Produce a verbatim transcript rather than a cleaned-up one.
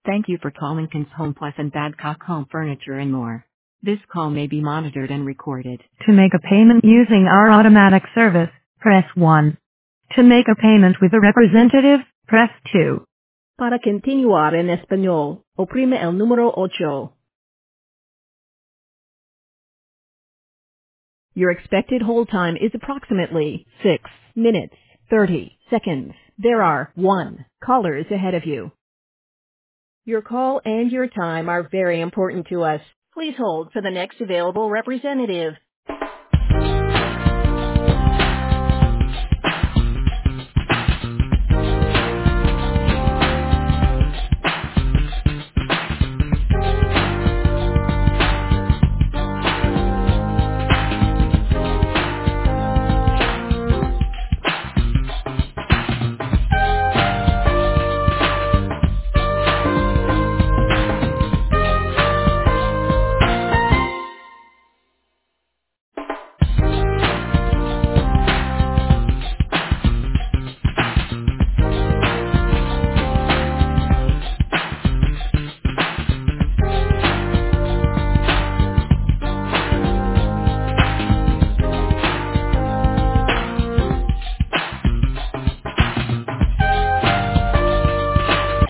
Thank you for calling Kins Home Plus and Badcock Home Furniture and more. This call may be monitored and recorded. To make a payment using our automatic service, press one. To make a payment with a representative, press two. Para continuar en español, oprime el número ocho. Your expected hold time is approximately six minutes, thirty seconds. There are one callers ahead of you. Your call and your time are very important to us. Please hold for the next available representative.